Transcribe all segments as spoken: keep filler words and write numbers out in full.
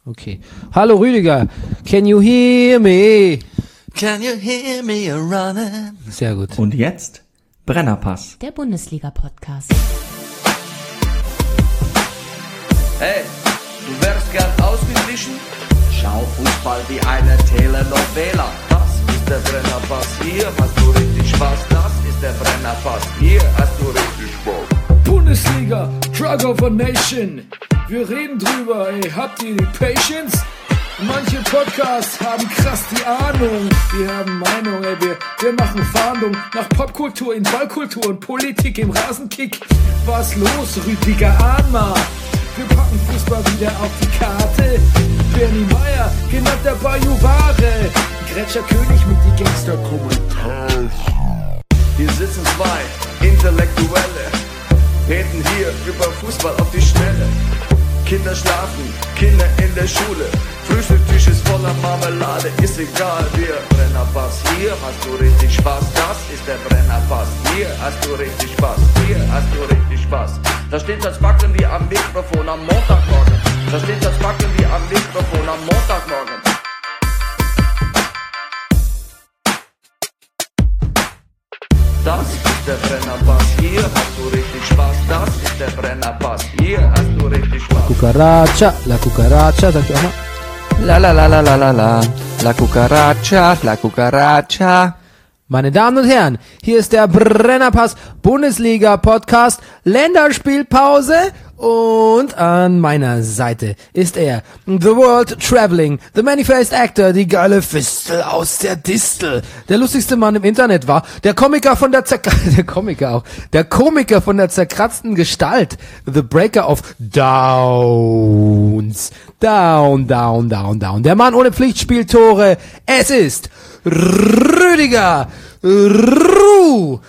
Okay. Hallo Rüdiger, can you hear me? Can you hear me running? Sehr gut. Und jetzt Brennerpass. Der Bundesliga-Podcast. Hey, du wärst gern ausgeglichen? Schau Fußball wie eine Telenovela. Das ist der Brennerpass, hier hast du richtig Spaß. Das ist der Brennerpass, hier hast du richtig Spaß. Bundesliga, Drug of a Nation. Wir reden drüber, ey, habt ihr die Patience? Manche Podcasts haben krass die Ahnung. Wir haben Meinung, ey, wir, wir machen Fahndung nach Popkultur in Ballkultur und Politik im Rasenkick. Was los, Rüdiger Ahnma? Wir packen Fußball wieder auf die Karte. Bernie Meyer, genannt der Bajuware. Gretscher König mit die Gangster-Kommentare. Hier sitzen zwei Intellektuelle, reden hier über Fußball auf die Schnelle. Kinder schlafen, Kinder in der Schule. Frühstücktisch ist voller Marmelade, ist egal, wir Brennerpass. Hier hast du richtig Spaß, das ist der Brennerpass. Hier hast du richtig Spaß, hier hast du richtig Spaß. Da steht das Backen wie am Mikrofon am Montagmorgen. Da steht das Backen wie am Mikrofon am Montagmorgen. Das ist der Brennerpass, hier hast du richtig Spaß. Das ist der Brennerpass, hier hast du richtig Spaß. Cucaracha, la Cucaracha, sag ich auch mal. La la la la la la la. La cucaracha, la cucaracha. Meine Damen und Herren, hier ist der Brennerpass Bundesliga Podcast Länderspielpause und an meiner Seite ist er, The World Traveling, The Many-Faced Actor, die geile Fistel aus der Distel. Der lustigste Mann im Internet war der Komiker von der Zerk der Komiker auch, der Komiker von der zerkratzten Gestalt, The Breaker of Downs. Down, down, down, down. Der Mann ohne Pflichtspieltore. Es ist Rüdiger Rudolph.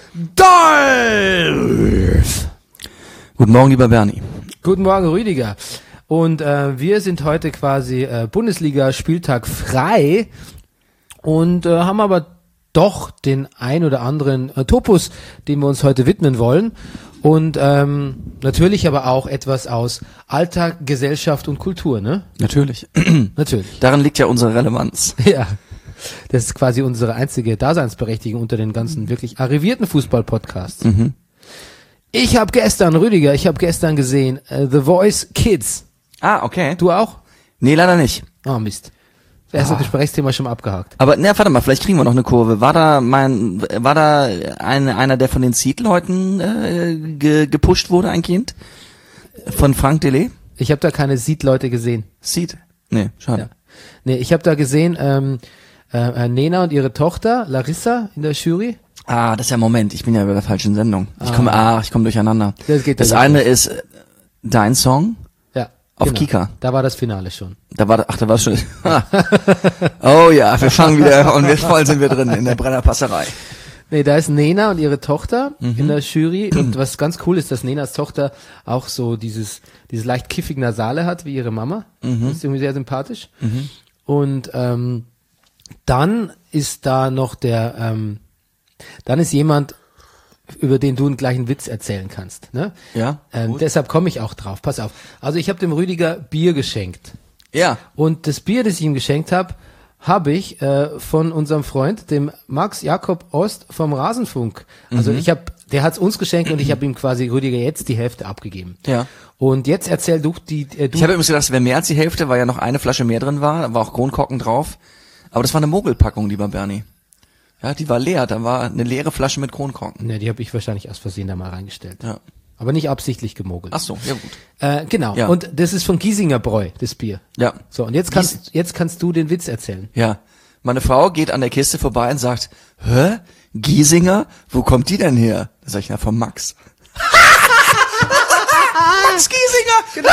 Guten Morgen, lieber Bernie. Guten Morgen, Rüdiger. Und äh, wir sind heute quasi äh, Bundesliga-Spieltag frei und äh, haben aber doch den ein oder anderen äh, Topos, dem wir uns heute widmen wollen. Und ähm, natürlich aber auch etwas aus Alltag, Gesellschaft und Kultur, ne? Natürlich. Natürlich. Daran liegt ja unsere Relevanz. Ja. Das ist quasi unsere einzige Daseinsberechtigung unter den ganzen wirklich arrivierten Fußball-Podcasts. Mhm. Ich habe gestern, Rüdiger, ich habe gestern gesehen uh, The Voice Kids. Ah, okay. Du auch? Nee, leider nicht. Oh Mist. Das erste Ah. Gesprächsthema schon mal abgehakt. Aber na, warte mal, vielleicht kriegen wir noch eine Kurve. War da mein, war da ein, einer, der von den Seed-Leuten äh, ge, gepusht wurde, ein Kind? Von Frank Delay? Ich habe da keine Seed-Leute gesehen. Seed? Nee, schade. Ja. Nee, ich habe da gesehen ähm, äh, Nena und ihre Tochter Larissa in der Jury. Ah, das ist ja Moment, ich bin ja bei der falschen Sendung. Ich komme, ah, ich komme durcheinander. Das geht das dann eine nicht. ist äh, dein Song Ja. auf genau. Kika. Da war das Finale schon. Da war, ach, da war schon. Oh ja, wir fangen wieder und wir voll sind wir drin in der Brennerpasserei. Nee, da ist Nena und ihre Tochter Mhm. in der Jury. Und was ganz cool ist, dass Nenas Tochter auch so dieses dieses leicht kiffig Nasale hat, wie ihre Mama. Mhm. Das ist irgendwie sehr sympathisch. Und ähm, dann ist da noch der, ähm, dann ist jemand, über den du einen gleichen Witz erzählen kannst. Ne? Ja, Ähm, gut. deshalb komme ich auch drauf. Pass auf. Also ich habe dem Rüdiger Bier geschenkt. Ja. Und das Bier, das ich ihm geschenkt habe, habe ich äh, von unserem Freund, dem Max Jakob Ost vom Rasenfunk. Also ich habe, der hat's uns geschenkt und ich habe ihm quasi, Rüdiger, jetzt die Hälfte abgegeben. Ja. Und jetzt erzähl du die, äh, du. Ich habe übrigens gedacht, es wäre mehr als die Hälfte, weil ja noch eine Flasche mehr drin war, da war auch Kronkorken drauf. Aber das war eine Mogelpackung, lieber Bernie. Ja, die war leer, da war eine leere Flasche mit Kronkorken. Ne, die habe ich wahrscheinlich aus Versehen da mal reingestellt. Ja. Aber nicht absichtlich gemogelt. Ach so, ja gut. Äh, genau. Ja. Und das ist von Giesinger Bräu, das Bier. Ja. So, und jetzt kannst, jetzt kannst du den Witz erzählen. Ja. Meine Frau geht an der Kiste vorbei und sagt, hä? Giesinger? Wo kommt die denn her? Da sag ich, na, vom Max. Max Giesinger! Genau.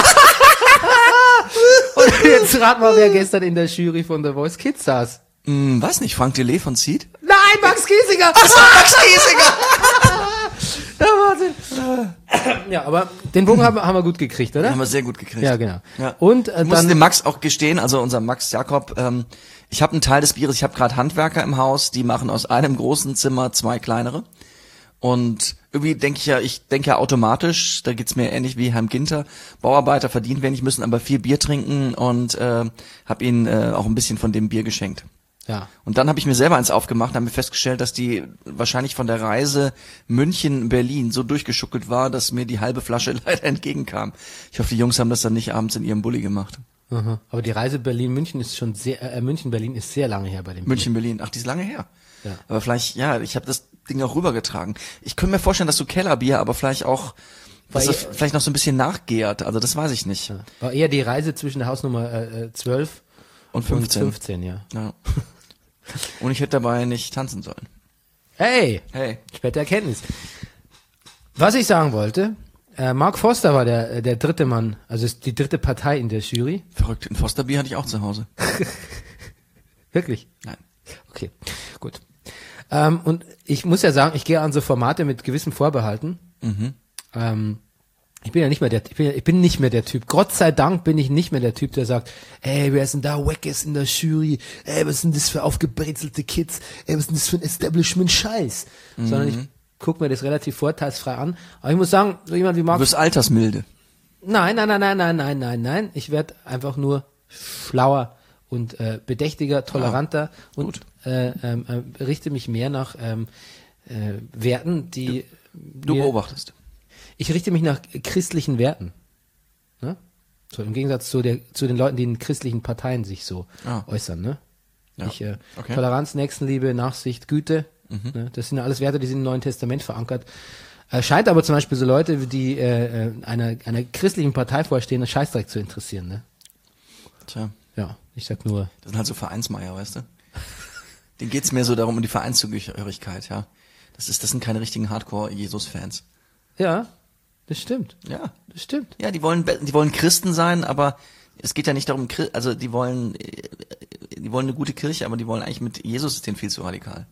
Und jetzt rat mal, wer gestern in der Jury von The Voice Kids saß. Hm, weiß nicht, Frank Delay von Seed? Nein, Max Giesinger! Ach so, Max Giesinger! Ja, Wahnsinn. Ja, aber den Bogen haben, haben wir gut gekriegt, oder? Haben wir sehr gut gekriegt. Ja, genau. Ja. Und äh, Ich muss dann dem Max auch gestehen, also unser Max Jakob, ähm, ich habe einen Teil des Bieres, ich habe gerade Handwerker im Haus, die machen aus einem großen Zimmer zwei kleinere. Und irgendwie denke ich ja, ich denke ja automatisch, da geht's mir ähnlich wie Herrn Ginter, Bauarbeiter verdienen wenig, müssen aber viel Bier trinken und äh, habe ihnen äh, auch ein bisschen von dem Bier geschenkt. Ja. Und dann habe ich mir selber eins aufgemacht und habe mir festgestellt, dass die wahrscheinlich von der Reise München-Berlin so durchgeschuckelt war, dass mir die halbe Flasche leider entgegenkam. Ich hoffe, die Jungs haben das dann nicht abends in ihrem Bulli gemacht. Aha. Aber die Reise Berlin-München ist schon sehr, äh, München-Berlin ist sehr lange her bei dem München-Berlin, ach, die ist lange her. Ja. Aber vielleicht, ja, ich habe das Ding auch rübergetragen. Ich könnte mir vorstellen, dass so Kellerbier, aber vielleicht auch, dass War das vielleicht noch so ein bisschen nachgärt. Also das weiß ich nicht. Ja. War eher die Reise zwischen der Hausnummer äh, zwölf Und fünfzehn. Und fünfzehn, ja. Ja. Und ich hätte dabei nicht tanzen sollen. Hey! Hey. Späte Erkenntnis. Was ich sagen wollte, äh, Mark Foster war der der dritte Mann, also ist die dritte Partei in der Jury. Verrückt, ein Fosterbier hatte ich auch zu Hause. Wirklich? Nein. Okay, gut. Ähm, und ich muss ja sagen, ich gehe an so Formate mit gewissen Vorbehalten. Mhm. Ähm, ich bin ja nicht mehr der, ich bin, ich bin nicht mehr der Typ. Gott sei Dank bin ich nicht mehr der Typ, der sagt, ey, wer ist denn da Wackes in der Jury? Ey, was sind das für aufgebrezelte Kids? Ey, was ist denn das für ein Establishment-Scheiß? Mhm. Sondern ich gucke mir das relativ vorteilsfrei an. Aber ich muss sagen, so jemand wie Mark... Du bist altersmilde. Nein, nein, nein, nein, nein, nein, nein, nein. Ich werde einfach nur schlauer und äh, bedächtiger, toleranter ja, und äh, ähm, äh, richte mich mehr nach ähm, äh, Werten, die... Du mir, beobachtest. Ich richte mich nach christlichen Werten. Ne? So im Gegensatz zu, der, zu den Leuten, die in christlichen Parteien sich so ah. äußern. Ne? Ja. Ich, äh, okay. Toleranz, Nächstenliebe, Nachsicht, Güte. Mhm. Ne? Das sind ja alles Werte, die sind im Neuen Testament verankert. Äh, scheint aber zum Beispiel so Leute, die äh, einer, einer christlichen Partei vorstehen, einen Scheißdreck zu interessieren. Ne? Tja. Ja, ich sag nur. Das sind halt so Vereinsmeier, weißt du? Denen geht's mehr so darum, um die Vereinszugehörigkeit, ja. Das ist, das sind keine richtigen Hardcore-Jesus-Fans. Ja, das stimmt. Ja. Das stimmt. Ja, die wollen, die wollen Christen sein, aber es geht ja nicht darum, also die wollen, die wollen eine gute Kirche, aber die wollen eigentlich mit Jesus ist denen viel zu radikal.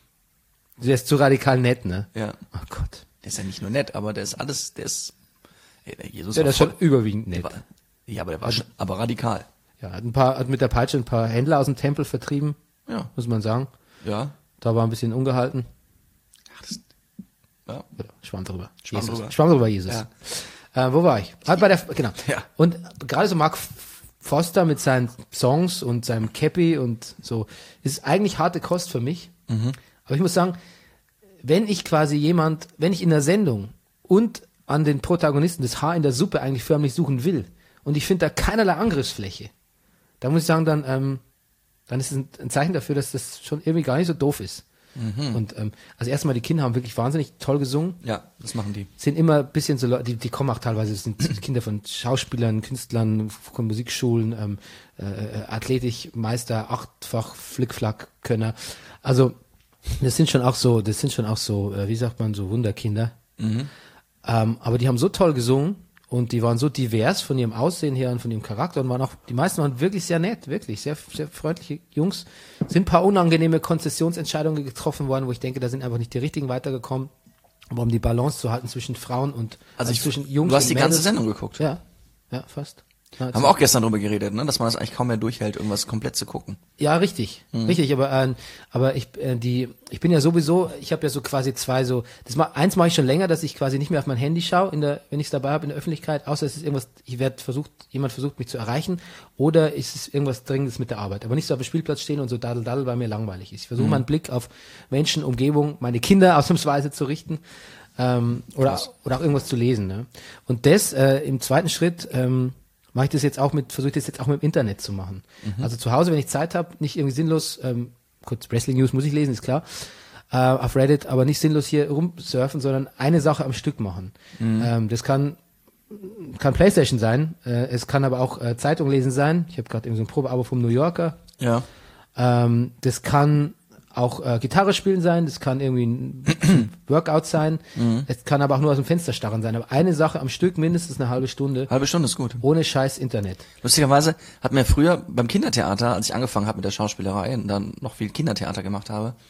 Der ist zu radikal nett, ne? Ja. Oh Gott. Der ist ja nicht nur nett, aber der ist alles, der ist, ey, der Jesus Ja, war der ist voll, schon überwiegend nett. der war, ja, aber der war schon, aber radikal. Ja, hat ein paar, hat mit der Peitsche ein paar Händler aus dem Tempel vertrieben, Ja. muss man sagen. Ja. Da war ein bisschen ungehalten. Ach, das, ja. Ja, Schwamm drüber. Schwamm Jesus. drüber. Schwamm drüber, Jesus. Ja. Äh, wo war ich? Ah, bei der, genau. Ja. Und gerade so Mark Foster mit seinen Songs und seinem Cappy und so, ist eigentlich harte Kost für mich. Mhm. Aber ich muss sagen, wenn ich quasi jemand, wenn ich in der Sendung und an den Protagonisten das Haar in der Suppe eigentlich förmlich suchen will und ich finde da keinerlei Angriffsfläche, da muss ich sagen, dann, ähm, dann ist es ein, ein Zeichen dafür, dass das schon irgendwie gar nicht so doof ist. Mhm. Und ähm, also erstmal, die Kinder haben wirklich wahnsinnig toll gesungen. Ja, das machen die. Sind immer ein bisschen so Leute, die, die kommen auch teilweise, das sind Kinder von Schauspielern, Künstlern, von Musikschulen, ähm, äh, Athletikmeister, achtfach Flickflack-Könner. Also das sind schon auch so, das sind schon auch so, äh, wie sagt man, so Wunderkinder. Mhm. Ähm, aber die haben so toll gesungen und die waren so divers von ihrem Aussehen her und von ihrem Charakter und waren auch, die meisten waren wirklich sehr nett, wirklich, sehr, sehr freundliche Jungs. Sind ein paar unangenehme Konzessionsentscheidungen getroffen worden, wo ich denke, da sind einfach nicht die richtigen weitergekommen. Aber um die Balance zu halten zwischen Frauen und, Also, ich, zwischen Jungs du hast und die ganze Mädels. Sendung geguckt. Ja, ja, fast. Ja, Haben wir auch gestern drüber geredet, ne, dass man das eigentlich kaum mehr durchhält, irgendwas komplett zu gucken. Ja, richtig, Mhm. richtig, aber äh, aber ich äh, die ich bin ja sowieso, ich habe ja so quasi zwei so, das mal eins mache ich schon länger, dass ich quasi nicht mehr auf mein Handy schaue, in der wenn ich es dabei habe in der Öffentlichkeit, außer es ist irgendwas, ich werde versucht, jemand versucht mich zu erreichen oder ist es irgendwas Dringendes mit der Arbeit, aber nicht so auf dem Spielplatz stehen und so daddel daddel, weil mir langweilig ist. Ich versuche Mhm. meinen Blick auf Menschen, Umgebung, meine Kinder ausnahmsweise zu richten. Ähm, oder Krass. oder auch irgendwas zu lesen, ne? Und das äh, im zweiten Schritt ähm, mache ich das jetzt auch mit, versuche ich das jetzt auch mit dem Internet zu machen. Mhm. Also zu Hause, wenn ich Zeit habe, nicht irgendwie sinnlos, ähm, kurz Wrestling News muss ich lesen, ist klar, äh, auf Reddit, aber nicht sinnlos hier rumsurfen, sondern eine Sache am Stück machen. Mhm. Ähm, das kann kann Playstation sein, äh, es kann aber auch äh, Zeitung lesen sein. Ich habe gerade irgendwie so ein Probeabo vom New Yorker. Ja. Ähm, das kann auch äh, Gitarre spielen sein, das kann irgendwie ein Workout sein, Mhm. es kann aber auch nur aus dem Fenster starren sein. Aber eine Sache am Stück, mindestens eine halbe Stunde, Halbe Stunde ist gut. ohne scheiß Internet. Lustigerweise hat mir früher beim Kindertheater, als ich angefangen habe mit der Schauspielerei und dann noch viel Kindertheater gemacht habe,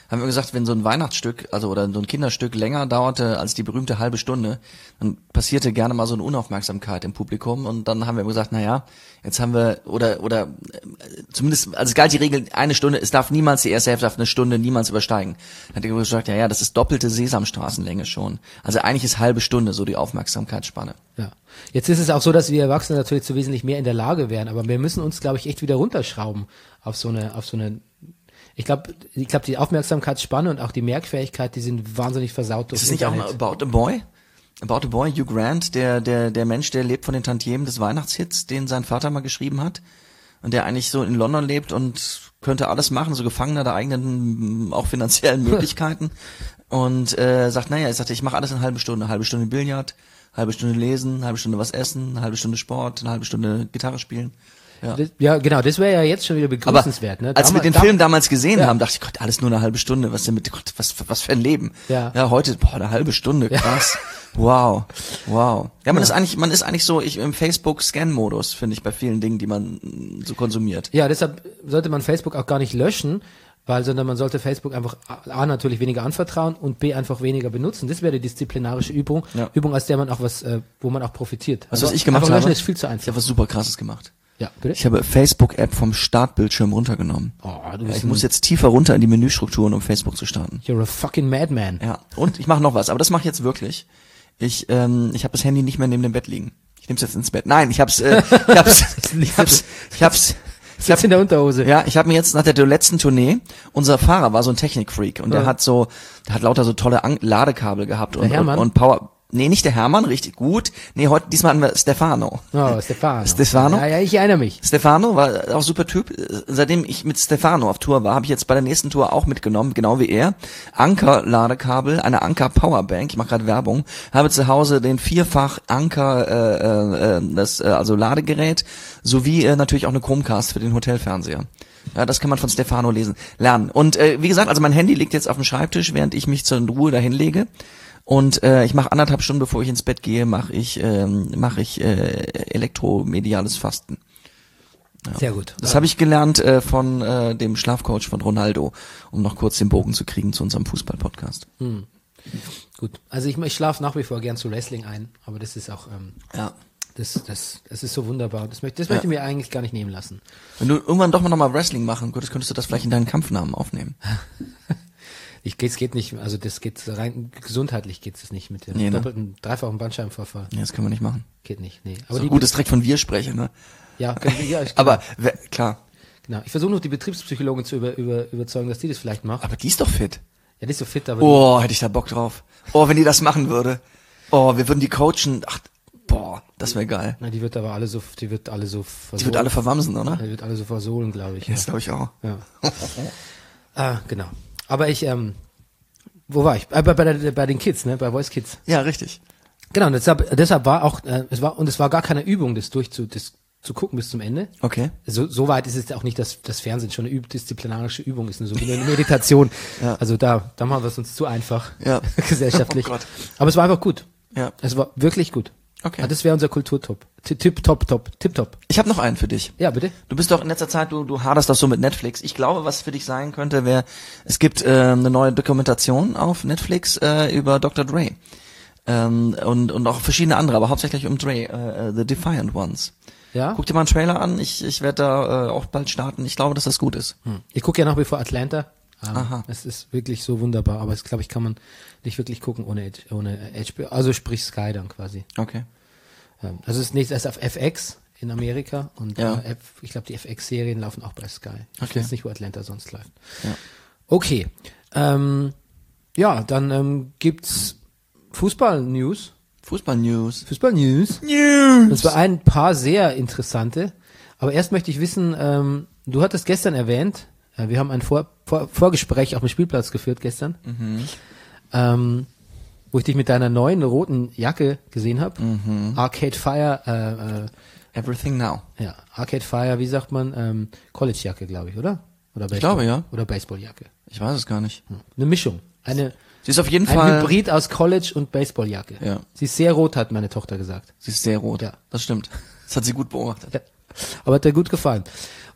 haben wir gesagt, wenn so ein Weihnachtsstück, also oder so ein Kinderstück länger dauerte als die berühmte halbe Stunde, dann passierte gerne mal so eine Unaufmerksamkeit im Publikum und dann haben wir gesagt, na ja, jetzt haben wir, oder, oder, äh, zumindest, also es galt die Regel, eine Stunde, es darf niemals, die erste Hälfte darf eine Stunde niemals übersteigen. Dann hat er gesagt, ja, ja, das ist doppelte Sesamstraßenlänge schon. Also eigentlich ist halbe Stunde so die Aufmerksamkeitsspanne. Ja. Jetzt ist es auch so, dass wir Erwachsene natürlich zu wesentlich mehr in der Lage wären, aber wir müssen uns, glaube ich, echt wieder runterschrauben auf so eine, auf so eine, ich glaube, ich glaube, die Aufmerksamkeitsspanne und auch die Merkfähigkeit, die sind wahnsinnig versaut durch Ist es nicht auch mal About a Boy? About a Boy, Hugh Grant, der, der, der Mensch, der lebt von den Tantiemen des Weihnachtshits, den sein Vater mal geschrieben hat und der eigentlich so in London lebt und könnte alles machen, so Gefangener der eigenen, auch finanziellen Möglichkeiten und äh, sagt, naja, ich sagte, ich mache alles in einer halben Stunde, eine halbe Stunde Billard, halbe Stunde lesen, eine halbe Stunde was essen, eine halbe Stunde Sport, eine halbe Stunde Gitarre spielen. Ja, das, ja genau, das wäre ja jetzt schon wieder begrüßenswert. Aber ne? als wir den Dam- Film damals gesehen ja. haben, dachte ich, Gott, alles nur eine halbe Stunde, was denn mit, Gott, was, was für ein Leben. Ja. Ja, heute, boah, eine halbe Stunde, krass. Wow, wow. Ja, man Ja. ist eigentlich, man ist eigentlich so, ich im Facebook-Scan-Modus, finde ich, bei vielen Dingen, die man mm, so konsumiert. Ja, deshalb sollte man Facebook auch gar nicht löschen, weil, sondern man sollte Facebook einfach A, natürlich weniger anvertrauen und B, einfach weniger benutzen. Das wäre die disziplinarische Übung, Ja. Übung, aus der man auch was, äh, wo man auch profitiert. Weißt du, was Aber ich gemacht einfach löschen habe? ist viel zu Ich einfach. habe was super Krasses gemacht. Ja, bitte? Ich habe Facebook-App vom Startbildschirm runtergenommen. Oh, du Ja, bist ich ein, muss jetzt tiefer runter in die Menüstrukturen, um Facebook zu starten. you're a fucking madman. Ja, und ich mache noch was, aber das mache ich jetzt wirklich. Ich ähm, ich habe das Handy nicht mehr neben dem Bett liegen. Ich nehme es jetzt ins Bett. Nein, ich hab's äh, ich hab's ich hab's ich hab's ich hab, Sitzt in der Unterhose. ja, ich habe mir jetzt nach der letzten Tournee, unser Fahrer war so ein Technikfreak und der Ja. hat so, der hat lauter so tolle An- Ladekabel gehabt und, und Hermann? und Power. Nee, nicht der Hermann, richtig gut. Nee, heute diesmal hatten wir Stefano. Oh, Stefano. Stefano? Ja, ja, ich erinnere mich. Stefano war auch super Typ. Seitdem ich mit Stefano auf Tour war, habe ich jetzt bei der nächsten Tour auch mitgenommen, genau wie er. Anker-Ladekabel, eine Anker-Powerbank. Ich mache gerade Werbung. Habe zu Hause den vierfach Anker, äh, äh, das äh, also Ladegerät, sowie äh, natürlich auch eine Chromecast für den Hotelfernseher. Ja, das kann man von Stefano lesen, lernen. Und äh, wie gesagt, also mein Handy liegt jetzt auf dem Schreibtisch, während ich mich zur Ruhe dahin lege. Und äh, ich mache anderthalb Stunden, bevor ich ins Bett gehe, mache ich ähm, mache ich äh, elektromediales Fasten. Sehr gut. Das habe ich gelernt äh, von äh, dem Schlafcoach von Ronaldo, um noch kurz den Bogen zu kriegen zu unserem Fußball-Podcast. Gut. Also ich, ich schlafe nach wie vor gern zu Wrestling ein, aber das ist auch, ähm, Ja. das, das, das ist so wunderbar. Das möchte, das möchte ich mir eigentlich gar nicht nehmen lassen. Wenn du irgendwann doch mal nochmal Wrestling machen könntest, könntest du das vielleicht in deinen Kampfnamen aufnehmen. Ich, es geht nicht, also das geht rein, gesundheitlich geht es nicht mit dem Nee, ne? doppelten, dreifachen Bandscheibenvorfall. Nee, das können wir nicht machen. Geht nicht, nee. Aber Aber die, gut, dass direkt von wir sprechen, ne? ja, können wir- ja, ich, Aber wer, klar. genau. Ich versuche noch die Betriebspsychologin zu über, über, überzeugen, dass die das vielleicht macht. Aber die ist doch fit. Ja, die ist so fit, aber Oh, hätte ich da Bock drauf. Oh, wenn die das machen würde. Oh, wir würden die coachen. Ach, boah, das wäre geil. die, na, die wird aber alle so, die wird alle so versohlen. Die wird alle verwamsen, oder? Die wird alle so versohlen, glaube ich. Das glaube ich auch. Ja. Ah, genau. Aber ich, ähm, wo war ich? Äh, bei, bei, der, bei den Kids, ne? Bei Voice Kids. Ja, richtig. Genau, und deshalb, deshalb war auch, äh, es war, und es war gar keine Übung, das durchzu, das zu gucken bis zum Ende. Okay. So, so weit ist es auch nicht, dass das Fernsehen schon eine üb- disziplinarische Übung ist, eine so wie eine Meditation. Ja. Also da, da machen wir es uns zu einfach. Ja. Gesellschaftlich. Oh Gott. Aber es war einfach gut. Ja. Es war wirklich gut. Okay. Ah, das wäre unser Kulturtop. Ti- Tipp, top, top, tip, top. Ich habe noch einen für dich. Ja, bitte. Du bist doch in letzter Zeit, du, du haderst doch so mit Netflix. Ich glaube, was für dich sein könnte, wäre, es gibt äh, eine neue Dokumentation auf Netflix äh, über Doktor Dre. Ähm, und, und auch verschiedene andere, aber hauptsächlich um Dre, äh, The Defiant Ones. Ja. Guck dir mal einen Trailer an, ich, ich werde da äh, auch bald starten. Ich glaube, dass das gut ist. Hm. Ich gucke ja nach wie vor Atlanta. Ähm, Aha. Es ist wirklich so wunderbar, aber es glaube ich kann man nicht wirklich gucken ohne H- ohne H B O, also sprich Sky dann quasi. Okay. Ähm, Also es ist nächstes erst auf F X in Amerika und Ja. äh, F, ich glaube die F X-Serien laufen auch bei Sky. Ich Okay. weiß nicht, wo Atlanta sonst läuft. Ja. Okay. Ähm, ja, dann ähm, gibt's Fußball-News. Fußball-News. Fußball-News. News. Und zwar ein paar sehr interessante. Aber erst möchte ich wissen, ähm, du hattest gestern erwähnt, äh, wir haben ein Vor Vor Vorgespräch auf dem Spielplatz geführt gestern, Mhm. ähm, wo ich dich mit deiner neuen roten Jacke gesehen habe. Mhm. Arcade Fire, äh, äh, Everything Now. ja, Arcade Fire, wie sagt man, ähm, College-Jacke, glaube ich, oder? Oder Baseball, glaube, ja. Oder Baseballjacke. Ich weiß es gar nicht. Eine Mischung. Eine, Sie ist auf jeden ein Fall, Hybrid aus College und Baseballjacke. Ja. Sie ist sehr rot, hat meine Tochter gesagt. sie ist sehr rot. Ja. Das stimmt. Das hat sie gut beobachtet. Ja. Aber hat dir gut gefallen.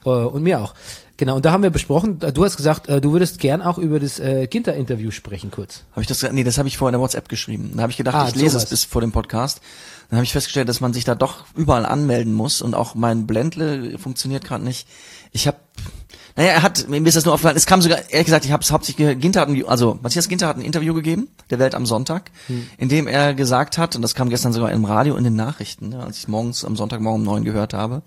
äh, und mir auch. Genau, und da haben wir besprochen, du hast gesagt, äh, du würdest gern auch über das äh, Ginter-Interview sprechen, kurz. Habe ich das? Nee, das habe ich vorher in der WhatsApp geschrieben. Da habe ich gedacht, Ah, ich lese sowas. es bis vor dem Podcast. Dann habe ich festgestellt, dass man sich da doch überall anmelden muss und auch mein Blendle funktioniert gerade nicht. Ich habe, naja, er hat, mir ist das nur aufgefallen, es kam sogar, ehrlich gesagt, ich habe es hauptsächlich, Ginter hat ein, also Matthias Ginter hat ein Interview gegeben, der Welt am Sonntag, hm. in dem er gesagt hat, und das kam gestern sogar im Radio in den Nachrichten, ja, als ich morgens am Sonntagmorgen um neun gehört habe,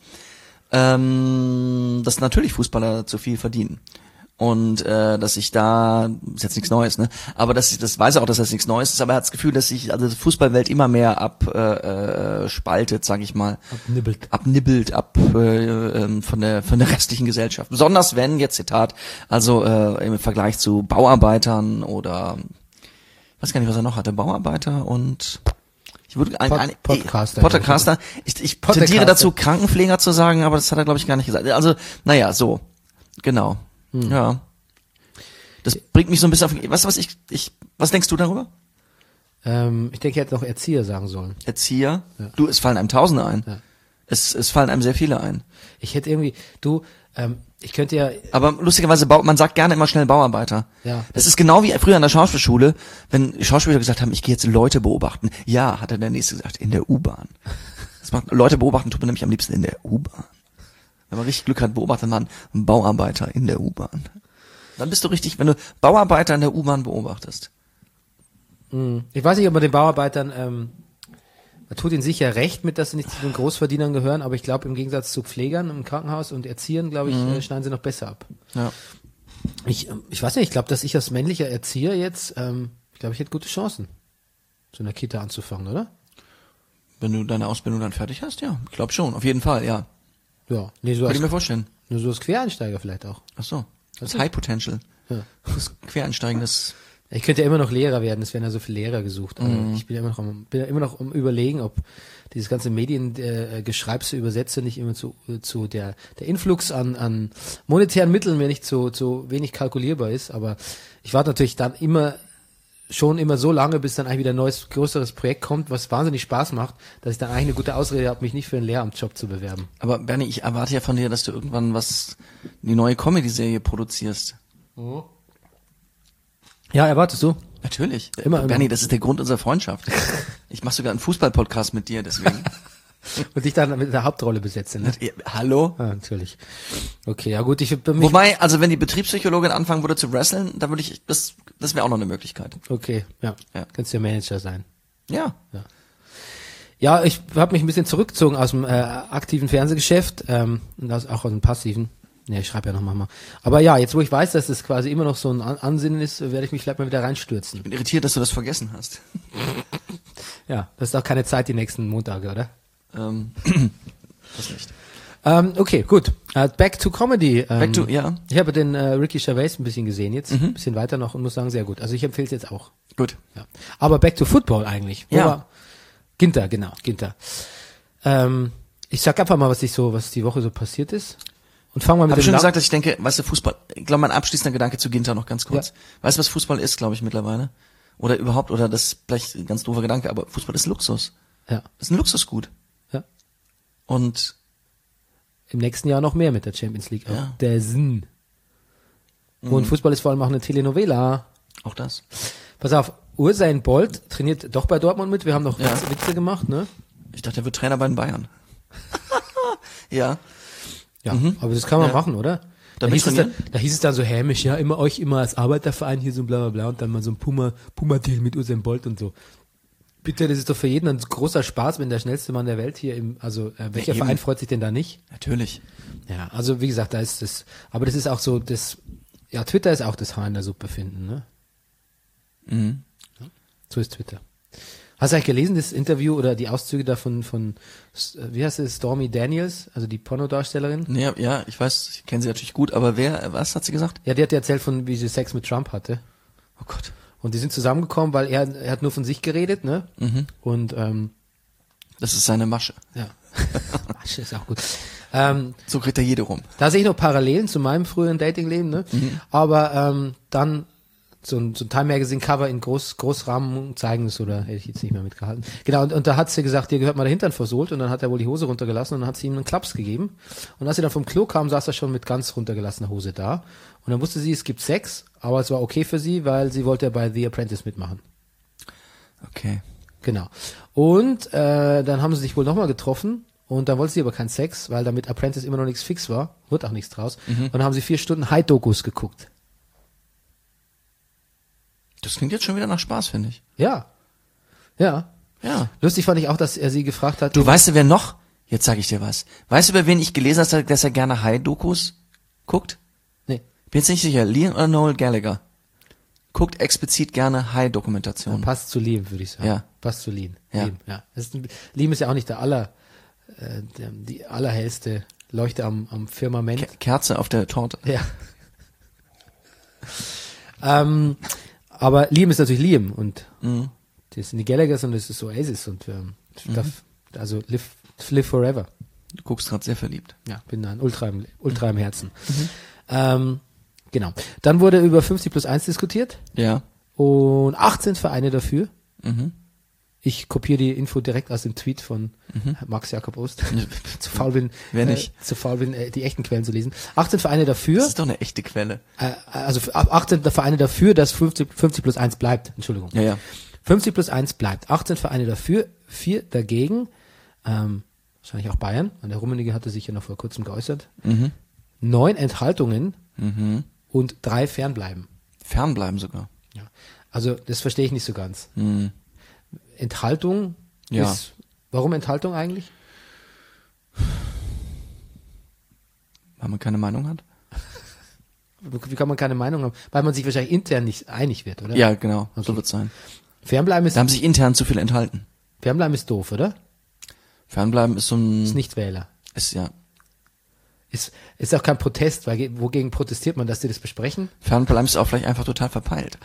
ähm, dass natürlich Fußballer zu viel verdienen. Und äh, dass ich da, ist jetzt nichts Neues, ne? Aber dass ich, das weiß er auch, dass das nichts Neues ist, aber er hat das Gefühl, dass sich also die Fußballwelt immer mehr ab äh, äh, spaltet, sag ich mal. Abnibbelt. Abnibbelt, ab äh, äh, von der von der restlichen Gesellschaft. Besonders wenn, jetzt Zitat, also äh, im Vergleich zu Bauarbeitern oder ich weiß gar nicht, was er noch hatte, Bauarbeiter und ich würde ein, Pod, ein Podcaster. Podcaster. Ich, ich Podcaster. tendiere dazu, Krankenpfleger zu sagen, aber das hat er, glaube ich, gar nicht gesagt. Also, naja, so. Genau. Hm. Ja. Das bringt mich so ein bisschen auf, was, was ich, ich, was denkst du darüber? Ähm, ich denke, er hätte noch Erzieher sagen sollen. Erzieher? Ja. Du, es fallen einem Tausende ein. Ja. Es, es fallen einem sehr viele ein. Ich hätte irgendwie, du, ähm, ich könnte ja... Aber lustigerweise, Bau, man sagt gerne immer schnell Bauarbeiter. Ja. Das ist genau wie früher an der Schauspielschule, wenn Schauspieler gesagt haben, ich gehe jetzt Leute beobachten. Ja, hat er der Nächste gesagt, in der U-Bahn. Das macht, Leute beobachten tut man nämlich am liebsten in der U-Bahn. Wenn man richtig Glück hat, beobachtet man einen Bauarbeiter in der U-Bahn. Dann bist du richtig, wenn du Bauarbeiter in der U-Bahn beobachtest. Ich weiß nicht, ob man den Bauarbeitern, ähm, man tut ihnen sicher recht mit, dass sie nicht zu den Großverdienern gehören, aber ich glaube, im Gegensatz zu Pflegern im Krankenhaus und Erziehern, glaube ich, mhm. äh, schneiden sie noch besser ab. Ja. Ich, ähm, ich weiß nicht, ich glaube, dass ich als männlicher Erzieher jetzt, ähm, ich glaube, ich hätte gute Chancen, so in der Kita anzufangen, oder? Wenn du deine Ausbildung dann fertig hast, ja, ich glaube schon, auf jeden Fall, ja. Ja, nee, so Kann als, ich mir vorstellen. nur so als Quereinsteiger vielleicht auch. Ach so, das Also- High Potential. Ja. Das Quereinsteigen, das Ich könnte ja immer noch Lehrer werden, es werden ja so viele Lehrer gesucht. Aber Mhm. ich bin ja immer noch am, bin ja immer noch am Überlegen, ob dieses ganze Mediengeschreibse, Übersetze nicht immer zu, zu der, der Influx an, an monetären Mitteln mir nicht zu, zu wenig kalkulierbar ist. Aber ich warte natürlich dann immer, schon immer so lange, bis dann eigentlich wieder ein neues, größeres Projekt kommt, was wahnsinnig Spaß macht, dass ich dann eigentlich eine gute Ausrede habe, mich nicht für einen Lehramtsjob zu bewerben. Aber Bernie, ich erwarte ja von dir, dass du irgendwann was, die neue Comedy-Serie produzierst. Ja, erwartest du? Natürlich. Immer, immer. Bernie, das ist der Grund unserer Freundschaft. Ich mache sogar einen Fußball-Podcast mit dir, deswegen. Und dich dann mit der Hauptrolle besetze, ne? Ja, hallo? Ah, natürlich. Okay, ja gut, ich, mich, Wobei, also wenn die Betriebspsychologin anfangen würde zu wresteln, da würde ich, das, das wäre auch noch eine Möglichkeit. okay, ja, Ja. kannst ja Manager sein. Ja. Ja, ich habe mich ein bisschen zurückgezogen aus dem äh, aktiven Fernsehgeschäft ähm, und aus, auch aus dem passiven. Ja, ich schreibe ja noch mal. Aber ja, jetzt wo ich weiß, dass das quasi immer noch so ein An Ansinnen ist, werde ich mich vielleicht mal wieder reinstürzen. Ich bin irritiert, dass du das vergessen hast. Ja, das ist auch keine Zeit die nächsten Montage, oder? Ähm, das nicht. Ähm, okay, gut. Uh, back to Comedy. Ähm, Back to, ja, Ich habe den äh, Ricky Gervais ein bisschen gesehen jetzt, Mhm. ein bisschen weiter noch und muss sagen, sehr gut. Also ich empfehle es jetzt auch. gut. Ja. Aber back to Football eigentlich. Wo Ja. war- Ginter, genau, Ginter. Ähm, ich sag einfach mal, was ich so, was die Woche so passiert ist. Und fangen wir mit Habe dem schon Lang- gesagt, dass ich denke, weißt du, Fußball, ich glaube, mein abschließender Gedanke zu Ginter noch ganz kurz. Weißt du, was Fußball ist, glaube ich, mittlerweile? Oder überhaupt, oder das ist vielleicht ein ganz doofer Gedanke, aber Fußball ist Luxus. Ja, Das ist ein Luxusgut. ja. Und Im nächsten Jahr noch mehr mit der Champions League. Auch. Ja. Der Sinn. Mhm. Und Fußball ist vor allem auch eine Telenovela. auch das. Pass auf, Usain Bolt trainiert doch bei Dortmund mit. Wir haben noch Ja. Witze, Witze gemacht, ne? Ich dachte, er wird Trainer bei den Bayern. Ja. Ja, Mhm. aber das kann man Ja. machen, oder? Da Da hieß, es dann, mittrainieren? da hieß es dann so hämisch, ja, immer euch immer als Arbeiterverein hier so bla bla bla und dann mal so ein Puma, Puma-Deal mit Usain Bolt und so. Bitte, das ist doch für jeden ein großer Spaß, wenn der schnellste Mann der Welt hier im, also äh, welcher eben. Verein freut sich denn da nicht? Natürlich. Ja, also wie gesagt, da ist das, aber das ist auch so, das, ja, Twitter ist auch das Haar in der Suppe finden, ne? Mhm. So ist Twitter. Hast du eigentlich gelesen, das Interview oder die Auszüge davon von, wie heißt es, Stormy Daniels, also die Pornodarstellerin? Ja, ja, ich weiß, ich kenne sie natürlich gut, aber wer, was hat sie gesagt? Ja, die hat ja erzählt von, wie sie Sex mit Trump hatte. Oh Gott. Und die sind zusammengekommen, weil er, er hat nur von sich geredet, ne? Mhm. Und, ähm, Das ist seine Masche. ja. Asche ist auch gut. Ähm, So kriegt er jede rum. da sehe ich noch Parallelen zu meinem früheren Datingleben, ne? Mhm. Aber ähm, dann so ein, so ein Time Magazine Cover in Groß, Großrahmen zeigen es, oder hätte ich jetzt nicht mehr mitgehalten. Genau, und, und da hat sie gesagt, dir gehört mal der Hintern versohlt, und dann hat er wohl die Hose runtergelassen und dann hat sie ihm einen Klaps gegeben. Und als sie dann vom Klo kam, saß er schon mit ganz runtergelassener Hose da. Und dann wusste sie, es gibt Sex, aber es war okay für sie, weil sie wollte ja bei The Apprentice mitmachen. Okay. Genau. Und äh, dann haben sie sich wohl nochmal getroffen und dann wollte sie aber keinen Sex, weil damit Apprentice immer noch nichts fix war, wird auch nichts draus. Mhm. Und dann haben sie vier Stunden High-Dokus geguckt. Das klingt jetzt schon wieder nach Spaß, finde ich. Ja. Ja. Ja. Lustig fand ich auch, dass er sie gefragt hat. Du weißt du, wer noch? Jetzt sage ich dir was. Weißt du, über wen ich gelesen habe, dass er gerne High-Dokus guckt? Nee. Bin jetzt nicht sicher. Liam oder Noel Gallagher? Guckt explizit gerne High-Dokumentation. Passt zu Liam, würde ich sagen. Ja. Passt zu Liam. Ja. Liam, ja. Das ist ein, Liam ist ja auch nicht der aller, äh, der, die allerhellste Leuchte am, am Firmament. Ke- Kerze auf der Torte. Ja. ähm, aber Liam ist natürlich Liam und Mhm. das sind die Gallaghers und das ist Oasis und ähm, Mhm. darf, also live, live forever. Du guckst gerade sehr verliebt. Ja, bin da ein Ultra im, Ultra im Herzen. Mhm. Ähm, genau. Dann wurde über fünfzig plus eins diskutiert Ja. und achtzehn Vereine dafür. Mhm. Ich kopiere die Info direkt aus dem Tweet von Mhm. Max Jakob Ost. zu faul bin, Wer nicht? Äh, zu faul bin, äh, die echten Quellen zu lesen. achtzehn Vereine dafür. Das ist doch eine echte Quelle. Äh, also f- achtzehn Vereine dafür, dass fünfzig, fünfzig plus eins bleibt. Entschuldigung. Ja, ja. fünfzig plus eins bleibt. achtzehn Vereine dafür, vier dagegen. Ähm, wahrscheinlich auch Bayern. Der Rummenigge hatte sich ja noch vor kurzem geäußert. Mhm. Neun Enthaltungen Mhm. und drei Fernbleiben. Fernbleiben sogar. Ja. Also das verstehe ich nicht so ganz. Mhm. Enthaltung Ja. ist, warum Enthaltung eigentlich? Weil man keine Meinung hat? Wie kann man keine Meinung haben? Weil man sich wahrscheinlich intern nicht einig wird, oder? Ja, genau. Okay. So wird's sein. Fernbleiben ist, Da haben sich intern zu viel enthalten. Fernbleiben ist doof, oder? Fernbleiben ist so ein... Ist Nichtwähler. Ist, ja. Ist, ist auch kein Protest, weil ge- wogegen protestiert man, dass die das besprechen? Fernbleiben ist auch vielleicht einfach total verpeilt.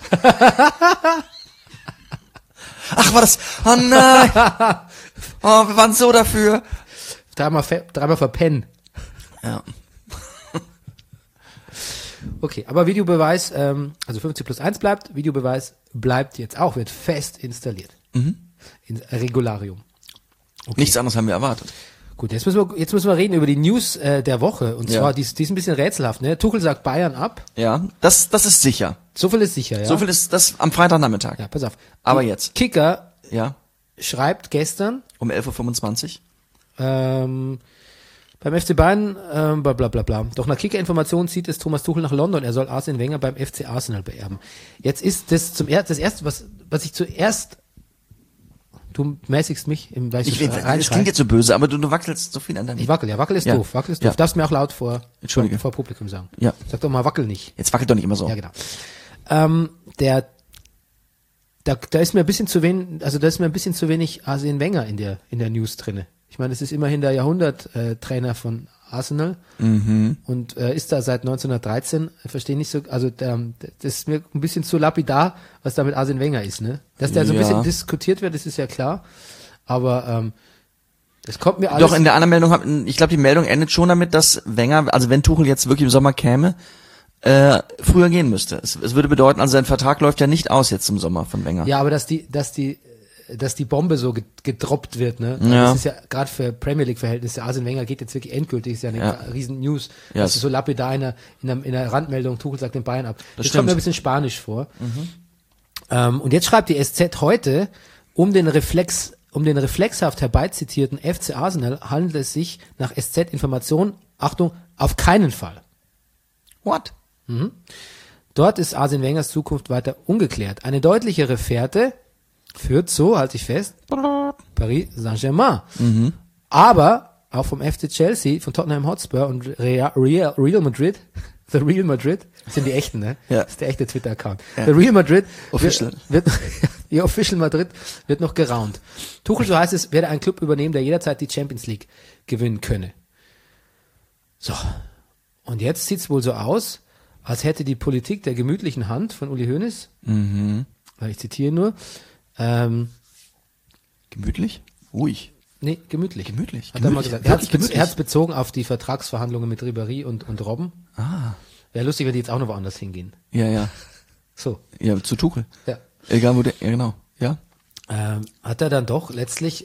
Ach, war das... Oh nein! Oh, wir waren so dafür. Dreimal, fe- dreimal verpennen. Ja. Okay, aber Videobeweis, ähm, also fünfzig plus eins bleibt, Videobeweis bleibt jetzt auch, wird fest installiert. Mhm. In Regularium. Nichts anderes haben wir erwartet. Gut, jetzt müssen wir, jetzt müssen wir reden über die News äh, der Woche. Und Ja. zwar, die, ist- die ist ein bisschen rätselhaft, ne? Tuchel sagt Bayern ab. Ja, das, das ist sicher. So viel ist sicher, ja. So viel ist das am Freitagnachmittag. Ja, pass auf. Aber Die jetzt. Kicker Ja, schreibt gestern, um elf Uhr fünfundzwanzig. ähm, beim F C Bayern, ähm, bla bla bla bla. Doch nach Kicker-Informationen zieht es Thomas Tuchel nach London. Er soll Arsene Wenger beim F C Arsenal beerben. Jetzt ist das zum er das erste, was, was ich zuerst, du mäßigst mich im Weiß Ich, das klingt jetzt so böse, aber du, du wackelst so viel an deinem... Ich wackel, ja, wackel ist Ja. doof, wackel ist Ja. doof. Darfst mir auch laut vor, Entschuldige. vor, vor Publikum sagen. Ja. Sag doch mal, wackel nicht. Jetzt wackelt doch nicht immer so. Ja, genau. Ähm, der, da, da ist mir ein bisschen zu wenig, also da ist mir ein bisschen zu wenig Arsene Wenger in der, in der News drinne. Ich meine, es ist immerhin der Jahrhundert-Trainer von Arsenal Mhm. und äh, ist da seit neunzehnhundertreizehn. Ich verstehe nicht so, also der, das ist mir ein bisschen zu lapidar, was da mit Arsene Wenger ist, ne? Dass der so ein Ja. bisschen diskutiert wird, das ist ja klar. Aber ähm, das kommt mir alles. Doch, in der anderen Meldung, hab, ich glaube, die Meldung endet schon damit, dass Wenger, also wenn Tuchel jetzt wirklich im Sommer käme, äh, früher gehen müsste. Es, es würde bedeuten, also sein Vertrag läuft ja nicht aus jetzt im Sommer von Wenger. Ja, aber dass die, dass die, dass die Bombe so ge- gedroppt wird, ne? Ja. Das ist ja gerade für Premier League Verhältnisse. Arsene Wenger geht jetzt wirklich endgültig, ist ja eine Ja. riesen News. Ja, Das es- ist so lapidar in der, in der, in der Randmeldung, Tuchel sagt den Bayern ab. Das, stimmt. kommt mir ein bisschen spanisch vor. Ähm, und jetzt schreibt die S Z heute, um den Reflex, um den reflexhaft herbeizitierten F C Arsenal handelt es sich nach S Z-Information, Achtung, auf keinen Fall. What? Dort ist Arsene Wengers Zukunft weiter ungeklärt. Eine deutlichere Fährte führt so, halte ich fest, Paris Saint-Germain. Aber auch vom F C Chelsea, von Tottenham Hotspur und Real, Real, Real Madrid, The Real Madrid, das sind die echten, ne? Ja. Das ist der echte Twitter-Account. Ja. The Real Madrid Official. wird, wird ja, Official Madrid wird noch geraunt. Tuchel, so heißt es, werde einen Club übernehmen, der jederzeit die Champions League gewinnen könne. So. Und jetzt sieht's wohl so aus, als hätte die Politik der gemütlichen Hand von Uli Hoeneß, Mhm. weil ich zitiere nur, ähm, Gemütlich? Ruhig. nee, gemütlich. Gemütlich. Hat er mal Gemütlich. gesagt. Er hat's, Wirklich bez gemütlich. er hat's bezogen auf die Vertragsverhandlungen mit Ribéry und, und Robben. Ah. Wäre lustig, wenn die jetzt auch noch woanders hingehen. Ja, ja. So. Ja, zu Tuchel. Ja. Egal wo der, ja genau, ja. Ähm, hat er dann doch letztlich,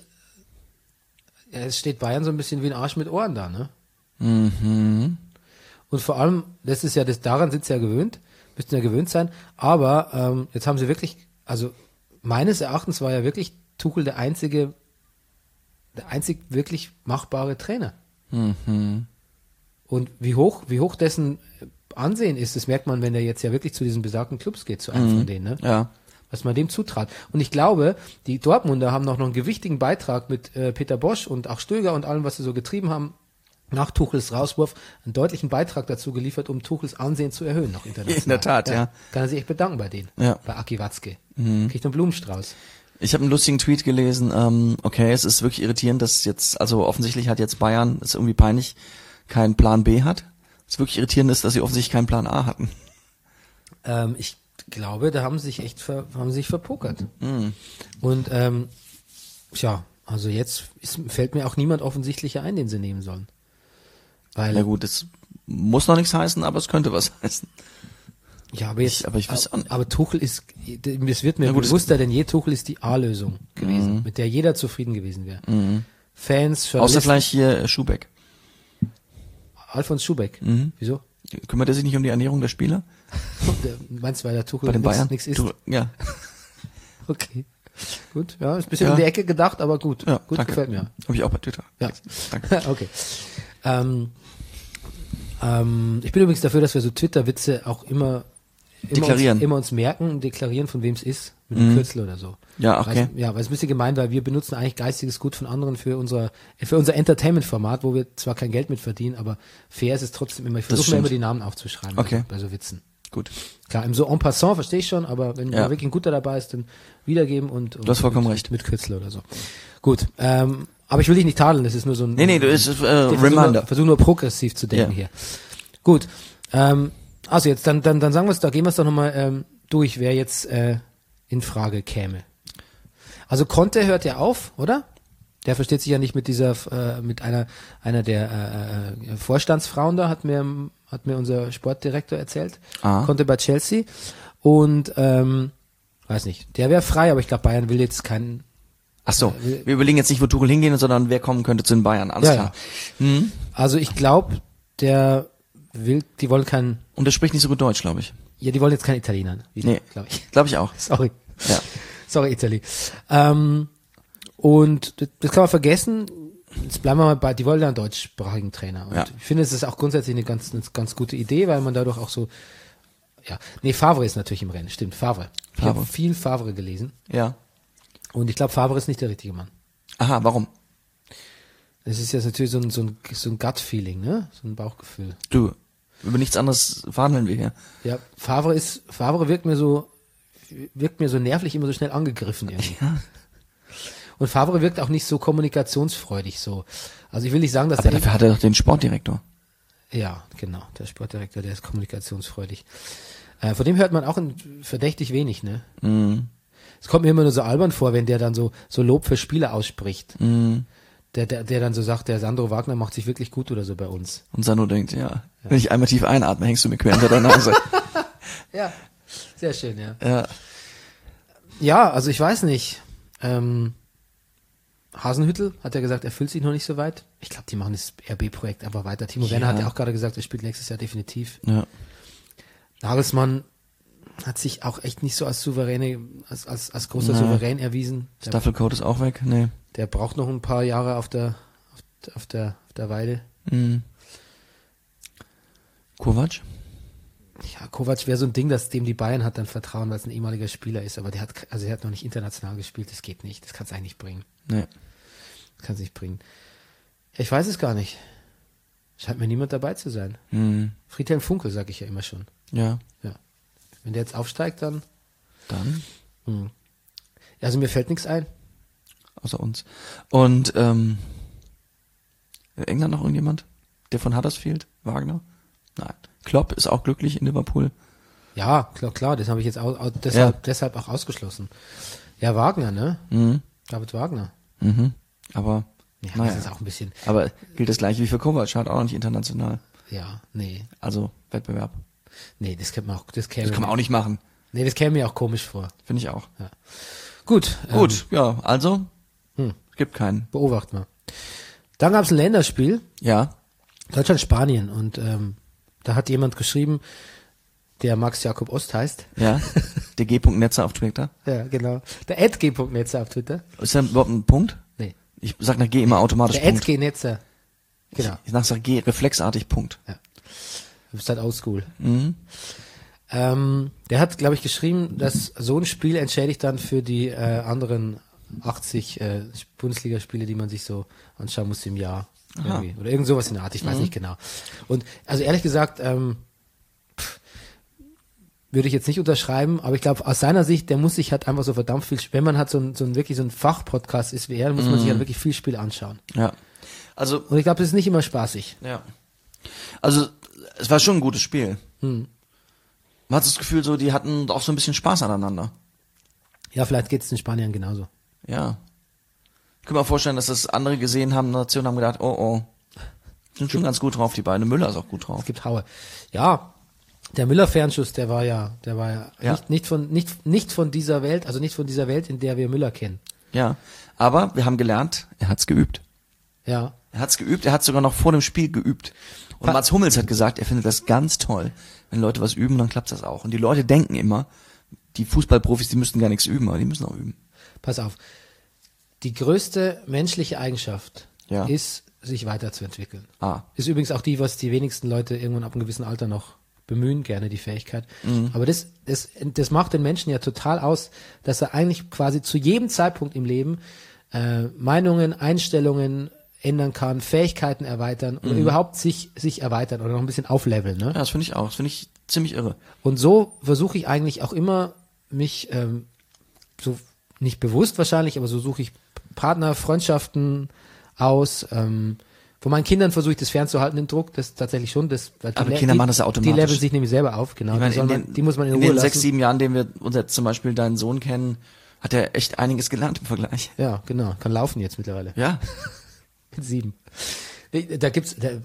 ja, es steht Bayern so ein bisschen wie ein Arsch mit Ohren da, ne? Mhm. Und vor allem, das ist ja, das, daran sind sie ja gewöhnt, müssten ja gewöhnt sein, aber ähm, jetzt haben sie wirklich, also meines Erachtens war ja wirklich Tuchel der einzige, der einzig wirklich machbare Trainer. Mhm. Und wie hoch, wie hoch dessen Ansehen ist, das merkt man, wenn er jetzt ja wirklich zu diesen besagten Clubs geht, zu einem Mhm. von denen, ne? Ja. Was man dem zutrat. Und ich glaube, die Dortmunder haben noch, noch einen gewichtigen Beitrag mit äh, Peter Bosch und auch Stöger und allem, was sie so getrieben haben, nach Tuchels Rauswurf, einen deutlichen Beitrag dazu geliefert, um Tuchels Ansehen zu erhöhen, noch international. In der Tat, ja. Kann er sich echt bedanken bei denen. Ja. Bei Aki Watzke. Mhm. Kriegt einen Blumenstrauß. Ich habe einen lustigen Tweet gelesen, ähm, okay, es ist wirklich irritierend, dass jetzt, also offensichtlich hat jetzt Bayern, ist irgendwie peinlich, keinen Plan B hat. Was wirklich irritierend ist, dass sie offensichtlich keinen Plan A hatten. Ähm, ich glaube, da haben sie sich echt ver, haben sie sich verpokert. Mhm. Und ähm, tja, also jetzt ist, fällt mir auch niemand offensichtlicher ein, den sie nehmen sollen. Weil, Na gut, das muss noch nichts heißen, aber es könnte was heißen. ja, aber jetzt, Ich- aber ich weiß auch nicht. aber Tuchel ist, es wird mir Ja gut, es- bewusster denn je, Tuchel ist die A-Lösung gewesen, mit der jeder zufrieden gewesen wäre. Fans, Außer Journalisten, vielleicht hier äh, Schubeck. Alfons Schubeck. Mhm. Wieso? Kümmert er sich nicht um die Ernährung der Spieler? Der, meinst du, weil der Tuchel Bei den nix, Bayern? nix ist? Du, ja. Okay. Gut, ja, ist ein bisschen Ja. um die Ecke gedacht, aber gut. Ja, gut, danke. gefällt mir. Habe ich auch bei Twitter. Ja. Danke. Okay. Ähm, ähm, ich bin übrigens dafür, dass wir so Twitter-Witze auch immer, immer Deklarieren. Uns, immer uns merken und deklarieren, von wem es ist, mit einem Kürzel oder so. Ja, okay. Weil, ja, weil es ein bisschen gemein, weil wir benutzen eigentlich geistiges Gut von anderen für unser, für unser Entertainment-Format, wo wir zwar kein Geld mit verdienen, aber fair ist es trotzdem immer. Ich versuche mir stimmt. immer die Namen aufzuschreiben Okay. bei, so, bei so Witzen. Gut. Klar, im so en passant verstehe ich schon, aber wenn Ja. da wirklich ein guter dabei ist, dann wiedergeben und, und Du hast vollkommen mit, recht. mit Kürzel oder so. Gut, ähm, aber ich will dich nicht tadeln, das ist nur so ein Nee, nee, du ist äh, ich versuche Reminder. nur, versuch nur progressiv zu denken Ja. hier. Gut, ähm, also jetzt, dann, dann, dann sagen wir es, da gehen wir es doch nochmal ähm, durch, wer jetzt äh, in Frage käme. Also Conte hört ja auf, oder? Der versteht sich ja nicht mit dieser, äh, mit einer, einer der äh, äh, Vorstandsfrauen da, hat mir, hat mir unser Sportdirektor erzählt. Ah. Conte bei Chelsea. Und, ähm, weiß nicht, der wäre frei, aber ich glaube, Bayern will jetzt keinen. Ach so, wir überlegen jetzt nicht, wo Tuchel hingehen, sondern wer kommen könnte zu den Bayern. Alles Ja, klar. Mhm. Also ich glaube, der will, die wollen keinen, Und er spricht nicht so gut Deutsch, glaube ich. ja, die wollen jetzt keinen Italiener. Nee, glaube ich. glaube ich auch. Sorry. Ja. Sorry, Italy. Ähm, und das, das kann man vergessen. Jetzt bleiben wir mal bei, die wollen ja einen deutschsprachigen Trainer. Und Ja. ich finde, es ist auch grundsätzlich eine ganz, eine ganz gute Idee, weil man dadurch auch so, ja, nee, Favre ist natürlich im Rennen, stimmt, Favre. Ich Favre. habe viel Favre gelesen Ja. und ich glaube, Favre ist nicht der richtige Mann. Aha, warum? Das ist jetzt natürlich so ein, so ein, so ein Gut-Feeling, ne? So ein Bauchgefühl. Du, über nichts anderes verhandeln wir hier. Ja, Favre ist, Favre wirkt mir so, wirkt mir so nervlich, immer so schnell angegriffen irgendwie. Ja. Und Favre wirkt auch nicht so kommunikationsfreudig so. Also ich will nicht sagen, dass Aber der dafür hat er doch den Sportdirektor. ja, genau, der Sportdirektor, der ist kommunikationsfreudig. Äh, von dem hört man auch ein, verdächtig wenig, ne? Mhm. Es kommt mir immer nur so albern vor, wenn der dann so so Lob für Spieler ausspricht. Mhm. Der, der der dann so sagt, der Sandro Wagner macht sich wirklich gut oder so bei uns. Und Sandro denkt, ja, wenn ich einmal tief einatme, hängst du mir quer unter der Nase. Ja, sehr schön, ja. Ja. Ja, also ich weiß nicht. Ähm, Hasenhüttl hat ja gesagt, er fühlt sich noch nicht so weit. Ich glaube, die machen das R B-Projekt einfach weiter. Timo Ja. Werner hat ja auch gerade gesagt, er spielt nächstes Jahr definitiv. Ja. Nagelsmann hat sich auch echt nicht so als souveräne, als, als, als großer Na. Souverän erwiesen. Der, Staffelcoat ist auch weg. Nee. der braucht noch ein paar Jahre auf der, auf, auf der, auf der Weide. Mhm. Kovac? Ja, Kovac wäre so ein Ding, dass dem die Bayern hat dann vertrauen, weil es ein ehemaliger Spieler ist. Aber der hat, also er hat noch nicht international gespielt. Das geht nicht. Das kann es eigentlich nicht bringen. Nee. Das kann es nicht bringen. Ja, ich weiß es gar nicht. Scheint mir niemand dabei zu sein. Mhm. Friedhelm Funkel, sage ich ja immer schon. Ja. Ja. Wenn der jetzt aufsteigt, dann. Dann? Hm. Ja, also mir fällt nichts ein. Außer uns. Und, ähm, England noch irgendjemand? Der von Huddersfield? Wagner? Nein. Klopp ist auch glücklich in Liverpool. Ja, klar, klar, das habe ich jetzt au, au, deshalb, Ja. deshalb auch ausgeschlossen. Ja, Wagner, ne? Mhm. David Wagner. Mhm. Aber, Ja, naja. das ist auch ein bisschen, Aber gilt das gleiche wie für Kovac, hat auch nicht international. ja, nee. Also Wettbewerb. Nee, das kann man auch, das käme. Das kann man auch nicht machen. Nee, das käme mir auch komisch vor. Finde ich auch. Gut. Gut, ja, also, Hm. gibt keinen. Beobachten wir. Dann gab es ein Länderspiel, Ja, Deutschland-Spanien, und ähm, da hat jemand geschrieben, der Max Jakob Ost heißt. ja. Der G-Netzer auf Twitter. Ja, genau. Der Ed G-Netzer auf Twitter. Ist da überhaupt ein Punkt? Nee. Ich sag nach G immer automatisch Der Ed Punkt. G-Netzer. Genau. Ich sag G, reflexartig Punkt. Du bist halt oldschool. Mhm. Ähm, der hat, glaube ich, geschrieben, dass so ein Spiel entschädigt dann für die äh, anderen achtzig äh, Bundesligaspiele, die man sich so anschauen muss im Jahr. Irgendwie. Oder irgend sowas in der Art, ich weiß Mhm. nicht genau. Und also ehrlich gesagt, ähm, pff, würde ich jetzt nicht unterschreiben, aber ich glaube, aus seiner Sicht, der muss sich halt einfach so verdammt viel, wenn man halt so ein, so ein wirklich so ein Fachpodcast ist wie er, dann muss man sich halt wirklich viel Spiel anschauen. Ja. Also, Und ich glaube, das ist nicht immer spaßig. ja. Also, es war schon ein gutes Spiel. Hm. Man hat das Gefühl, so, die hatten auch so ein bisschen Spaß aneinander. Ja, vielleicht geht es den Spaniern genauso. Ja. Ich kann mir auch vorstellen, dass das andere gesehen haben, Nationen haben gedacht, oh oh, sind schon ganz gut drauf, die beiden. Müller ist auch gut drauf. Es gibt Haue. Ja, der Müller-Fernschuss, der war ja, der war ja, Ja. Nicht, nicht von, nicht, nicht von dieser Welt, also nicht von dieser Welt, in der wir Müller kennen. Ja. Aber wir haben gelernt, er hat's geübt. Ja. Er hat's geübt, er hat sogar noch vor dem Spiel geübt. Und Pa- Mats Hummels hat gesagt, er findet das ganz toll. Wenn Leute was üben, dann klappt das auch. Und die Leute denken immer, die Fußballprofis, die müssten gar nichts üben, aber die müssen auch üben. Pass auf. Die größte menschliche Eigenschaft Ja. ist, sich weiterzuentwickeln. Ah. Ist übrigens auch die, was die wenigsten Leute irgendwann ab einem gewissen Alter noch bemühen, gerne die Fähigkeit. Mhm. Aber das, das, das macht den Menschen ja total aus, dass er eigentlich quasi zu jedem Zeitpunkt im Leben äh, Meinungen, Einstellungen ändern kann, Fähigkeiten erweitern oder überhaupt sich, sich erweitern oder noch ein bisschen aufleveln. Ne? Ja, das finde ich auch. Das finde ich ziemlich irre. Und so versuche ich eigentlich auch immer, mich ähm, so nicht bewusst wahrscheinlich, aber so suche ich Partner, Freundschaften aus. Ähm, von meinen Kindern versuche ich das fernzuhalten, den Druck, das tatsächlich schon. Das, weil die Aber le- Kinder die, machen das ja automatisch. Die leveln sich nämlich selber auf, genau. Ich meine, die, soll in man, den, die muss man in, in Ruhe den lassen. sechs, sieben Jahren, denen wir uns jetzt zum Beispiel deinen Sohn kennen, hat er echt einiges gelernt im Vergleich. Ja, genau. Kann laufen jetzt mittlerweile. Ja. Mit sieben. Da gibt's, da,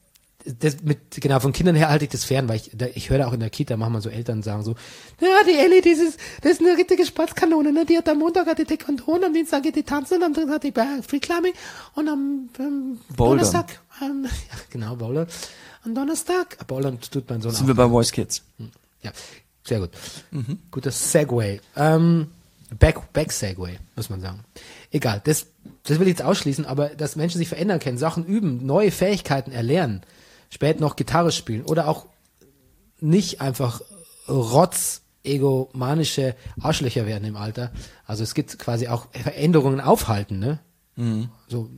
das mit, genau, von Kindern her halte ich das fern, weil ich, da, ich höre da auch in der Kita manchmal so Eltern sagen so, ja, die Ellie, dieses, das ist eine richtige Spaßkanone, ne, die hat am Montag hat die Taekwondo, am Dienstag geht die tanzen, am Drittag hat die Free Climbing und am, ähm, Bouldern. Donnerstag, ähm, ja, genau, Bowler. Am Donnerstag, Bowlern tut mein Sohn Sind auch. wir bei Voice Kids. Ja, sehr gut. Guter Segway. Ähm, Back, Back Segway, muss man sagen. Egal, das, das will ich jetzt ausschließen, aber dass Menschen sich verändern können, Sachen üben, neue Fähigkeiten erlernen, spät noch Gitarre spielen oder auch nicht einfach rotz, egomanische Arschlöcher werden im Alter. Also es gibt quasi auch Veränderungen aufhalten, ne? So,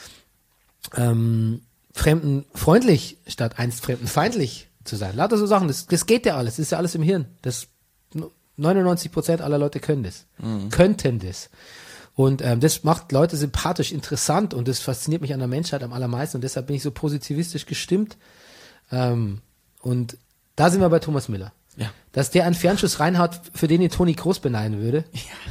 ähm, fremdenfreundlich statt einst fremdenfeindlich zu sein. Lauter so Sachen, das, das geht ja alles, das ist ja alles im Hirn. Das neunundneunzig Prozent aller Leute können das, könnten das. Und ähm, das macht Leute sympathisch, interessant und das fasziniert mich an der Menschheit am allermeisten und deshalb bin ich so positivistisch gestimmt. Ähm, und da sind wir bei Thomas Müller. Ja. Dass der einen Fernschuss reinhaut, für den ihn Toni Kroos beneiden würde.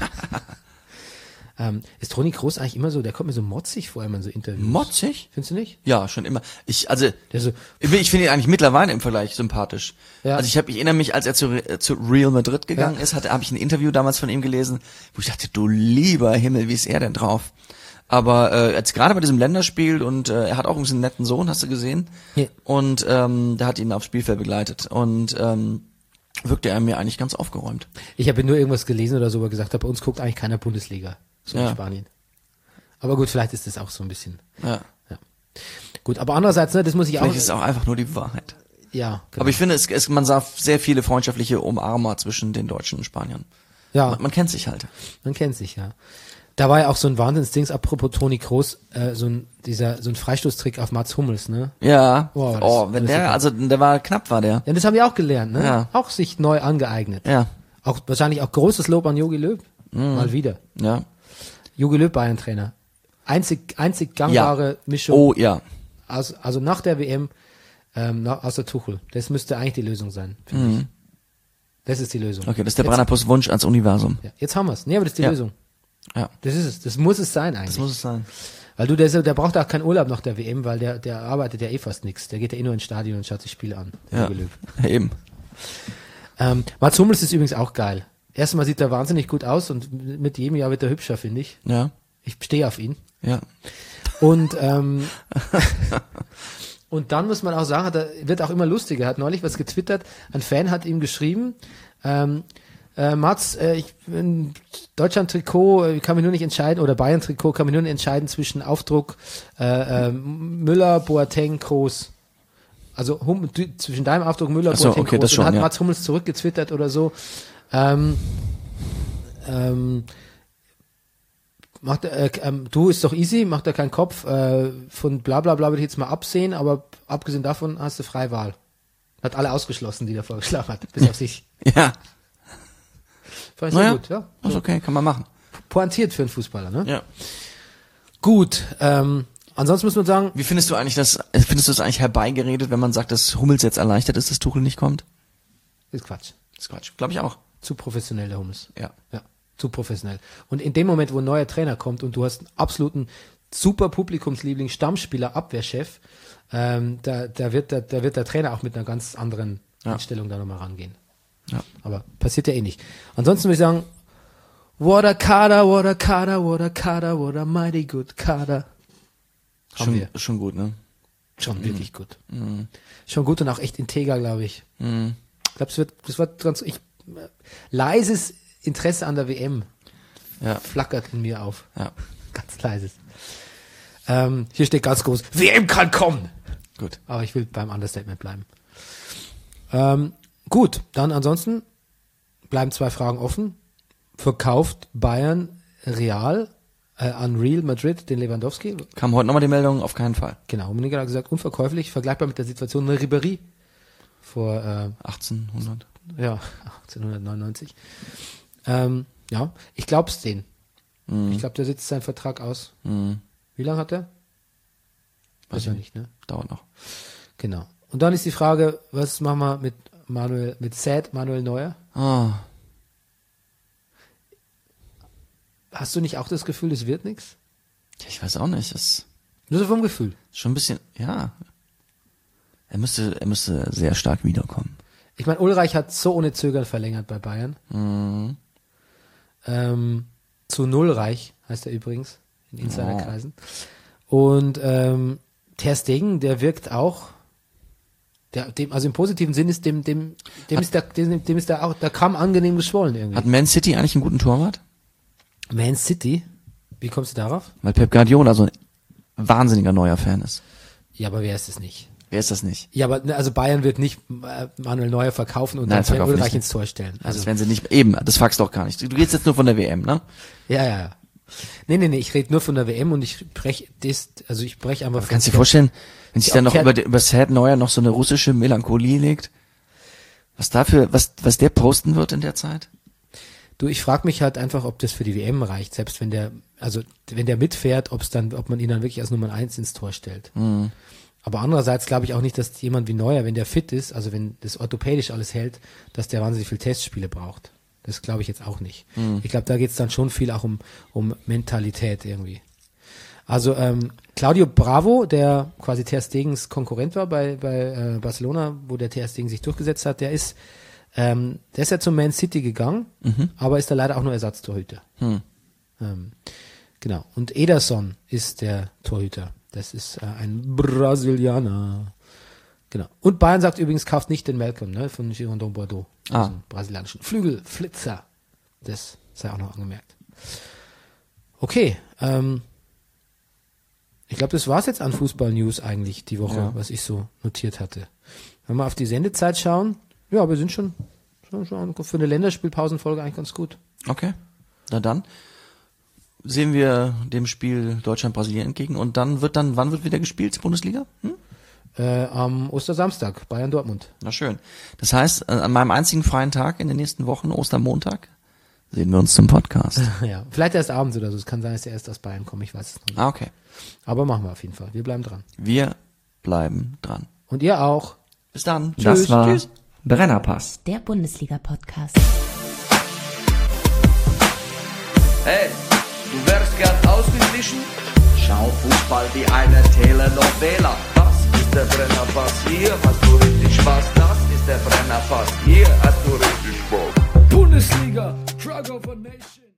ähm, ist Toni Kroos eigentlich immer so, der kommt mir so motzig vor, wenn man so Interviews. Motzig? Findest du nicht? Ja, schon immer. Ich, also, Der so, ich ich finde ihn eigentlich mittlerweile im Vergleich sympathisch. Ja. Also ich habe, ich erinnere mich, als er zu, Re- zu Real Madrid gegangen Ja. ist, hatte, habe ich ein Interview damals von ihm gelesen, wo ich dachte, du lieber Himmel, wie ist er denn drauf? Aber äh, jetzt gerade bei diesem Länderspiel und äh, er hat auch übrigens einen netten Sohn, hast du gesehen? Ja. Und ähm, der hat ihn aufs Spielfeld begleitet und ähm, wirkte er mir eigentlich ganz aufgeräumt. ich habe nur irgendwas gelesen oder so, wo er gesagt hat, bei uns guckt eigentlich keiner Bundesliga. So in Ja. Spanien. Aber gut, vielleicht ist das auch so ein bisschen. Ja. Gut, aber andererseits, ne, das muss ich auch. Vielleicht ist es auch einfach nur die Wahrheit. Ja, genau. Aber ich finde, es, es, man sah sehr viele freundschaftliche Umarmer zwischen den Deutschen und Spaniern. ja, Man, man kennt sich halt. man kennt sich, ja. Da war ja auch so ein Wahnsinnsdings, apropos Toni Kroos, äh, so ein, dieser, so ein Freistoßtrick auf Mats Hummels, ne? Ja. Wow, das- oh, wenn das ist der, super. also der war knapp, war der. Ja, das haben wir auch gelernt, ne? Ja. Auch sich neu angeeignet. Ja. Auch, wahrscheinlich auch großes Lob an Jogi Löw. Mal wieder. Ja. Jogi Löw Bayern-Trainer. Einzig, einzig gangbare Mischung. Oh ja. Aus, also nach der W M, ähm, nach, außer Tuchel. Das müsste eigentlich die Lösung sein, finde ich. Das ist die Lösung. Okay, das ist der Jetzt- Brennerpuss Wunsch ans Universum. Ja, jetzt haben wir's. Nee, aber das ist die Ja. Lösung. Ja. Das ist es. Das muss es sein eigentlich. Das muss es sein. Weil du, der, ist- der braucht auch keinen Urlaub nach der W M, weil der, der arbeitet ja eh fast nichts. Der geht ja eh nur ins Stadion und schaut sich Spiele an. Der Ja. Jogi Löw. Ja, eben. Ähm, Mats Hummels ist übrigens auch geil. Erstmal sieht er wahnsinnig gut aus und mit jedem Jahr wird er hübscher, finde ich. Ja. Ich stehe auf ihn. Ja. Und ähm, und dann muss man auch sagen, hat er, wird auch immer lustiger. Er hat neulich was getwittert. Ein Fan hat ihm geschrieben, ähm, äh, Mats, äh, ich bin Deutschland-Trikot, äh, kann mich nur nicht entscheiden, oder Bayern-Trikot, kann mich nur nicht entscheiden zwischen Aufdruck äh, äh, Müller, Boateng, Kroos. Also hum, du, zwischen deinem Aufdruck Müller, Ach so, Boateng, okay, Kroos. das schon, und hat ja. Mats Hummels zurückgetwittert oder so. Ähm, ähm, macht er, äh, ähm, du ist doch easy, macht er keinen Kopf, äh, von bla bla bla würde ich jetzt mal absehen, aber abgesehen davon hast du freie Wahl. Hat alle ausgeschlossen, die er vorgeschlagen hat, bis auf sich. Ja. Fand ich sehr Naja, gut, ja. ist okay, kann man machen. Pointiert für einen Fußballer, ne? Ja. Gut, ähm, ansonsten muss man sagen, Wie findest du eigentlich das, findest du es eigentlich herbeigeredet, wenn man sagt, dass Hummels jetzt erleichtert ist, dass Tuchel nicht kommt? ist Quatsch. Das ist Quatsch. Glaube ich auch. Zu professionell, der Hummels. Ja. Ja, zu professionell. Und in dem Moment, wo ein neuer Trainer kommt und du hast einen absoluten super Publikumsliebling, Stammspieler, Abwehrchef, ähm, da, da wird der, da wird der Trainer auch mit einer ganz anderen Ja. Einstellung da nochmal rangehen. Ja. Aber passiert ja eh nicht. Ansonsten würde ich sagen, what a Kader, what a Kader, what a Kader, what a mighty good Kader. Haben Schon, wir. schon gut, ne? Schon wirklich gut. Schon gut und auch echt integer, glaube ich. Mhm. Ich glaube, es wird, das wird ganz, ich, äh, leises Interesse an der W M Ja. flackert in mir auf. Ja. Ganz leises. Ähm, hier steht ganz groß, W M kann kommen. Gut. Aber ich will beim Understatement bleiben. Ähm, gut, dann ansonsten bleiben zwei Fragen offen. Verkauft Bayern Real äh, an Real Madrid den Lewandowski? Kam heute nochmal die Meldung, auf keinen Fall. Genau, Rummenigge hat gesagt, unverkäuflich, vergleichbar mit der Situation in Ribéry vor äh, achtzehnhundert. ja, achtzehnhundertneunundneunzig. Ähm, ja, ich glaub's denen. Mhm. Ich glaube, der sitzt seinen Vertrag aus. Mhm. Wie lange hat er? Weiß ich ja nicht, ne? Dauert noch. Genau. Und dann ist die Frage, was machen wir mit Manuel, mit Sad Manuel Neuer? Ah. Hast du nicht auch das Gefühl, es wird nichts? Ich weiß auch nicht. Das ist Nur so vom Gefühl. schon ein bisschen, ja. Er müsste, er müsste sehr stark wiederkommen. Ich meine, Ulreich hat so ohne Zögern verlängert bei Bayern. Mhm. Ähm, zu Nullreich heißt er übrigens in Insiderkreisen. Und ähm, Ter Stegen, der wirkt auch, der, dem, also im positiven Sinn ist dem, dem, dem Hat- ist der, dem, dem ist der auch, der Kamm angenehm geschwollen irgendwie. Hat Man City eigentlich einen guten Torwart? Man City, wie kommst du darauf? Weil Pep Guardiola so ein wahnsinniger neuer Fan ist. Ja, aber wer ist es nicht? Wer ist das nicht? Ja, aber ne, also Bayern wird nicht äh, Manuel Neuer verkaufen und Nein, dann Sven verkaufen Ulreich nicht. ins Tor stellen. Also Also das werden sie nicht, eben, das fragst du doch gar nicht. Du gehst jetzt nur von der W M, ne? ja, ja, ja. Nee, nee, nee, ich rede nur von der W M und ich brech das, also ich brech einfach Kannst du dir von- vorstellen, wenn sich Ja, dann noch Ker- über, über Sad Neuer noch so eine russische Melancholie legt? Was dafür, was, was der posten wird in der Zeit? Du, ich frage mich halt einfach, ob das für die W M reicht, selbst wenn der, also wenn der mitfährt, ob es dann, ob man ihn dann wirklich als Nummer eins ins Tor stellt. Mhm. Aber andererseits glaube ich auch nicht, dass jemand wie Neuer, wenn der fit ist, also wenn das orthopädisch alles hält, dass der wahnsinnig viel Testspiele braucht. Das glaube ich jetzt auch nicht. Mhm. Ich glaube, da geht es dann schon viel auch um, um Mentalität irgendwie. Also ähm, Claudio Bravo, der quasi Ter Stegens Konkurrent war bei, bei äh, Barcelona, wo der Ter Stegen sich durchgesetzt hat, der ist ähm, der ist ja zum Man City gegangen, aber ist da leider auch nur Ersatztorhüter. Hm. Ähm, genau. Und Ederson ist der Torhüter. Das ist äh, ein Brasilianer. Genau. Und Bayern sagt übrigens, kauft nicht den Malcolm, ne, von Girondin Bordeaux. Ah. Diesen brasilianischen Flügelflitzer. Das sei auch noch angemerkt. Okay, ähm, ich glaube, das war's jetzt an Fußball-News eigentlich die Woche, Ja. was ich so notiert hatte. Wenn wir auf die Sendezeit schauen, ja, wir sind schon, schon, schon für eine Länderspielpausenfolge eigentlich ganz gut. Okay. Na dann sehen wir dem Spiel Deutschland-Brasilien entgegen und dann wird dann, wann wird wieder gespielt, Bundesliga? Hm? Äh, am Ostersamstag, Bayern-Dortmund. Na schön. Das heißt, äh, an meinem einzigen freien Tag in den nächsten Wochen, Ostermontag, sehen wir uns zum Podcast. Ja, vielleicht erst abends oder so. Es kann sein, dass der erst aus Bayern kommt, ich weiß es noch nicht. Ah, okay. Aber machen wir auf jeden Fall. Wir bleiben dran. Wir bleiben dran. Und ihr auch. Bis dann. Das Tschüss. war Tschüss. Brennerpass. Der Bundesliga-Podcast. Hey, du wärst gern ausgeglichen? Schau Fußball wie eine Telenovela. Das ist der Brennerpass, hier hast du richtig Spaß. Das ist der Brennerpass. Hier hast du richtig Bock. Bundesliga, Drug of a Nation.